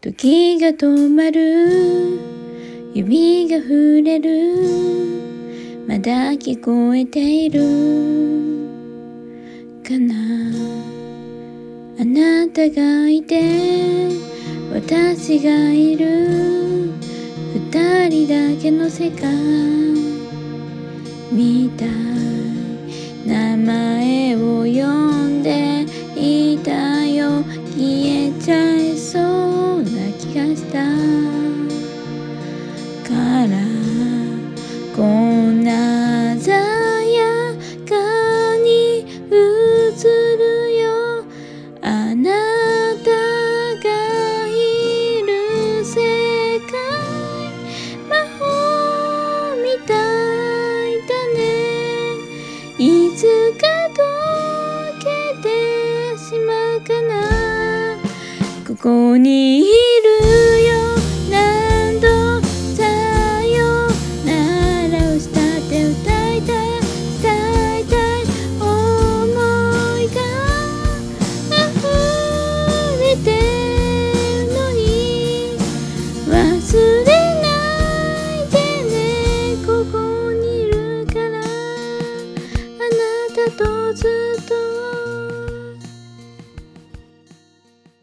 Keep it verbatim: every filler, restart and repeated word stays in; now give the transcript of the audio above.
時が止まる、指が触れる、まだ聞こえているかな。あなたがいて私がいる、二人だけの世界みたい。名前を呼んでいたよ、消えちゃいそうな気がしたからこんな鮮やかに映るよ。あなたがいる世界、魔法みたいだね。いつか溶けてしまうかな。ここにいる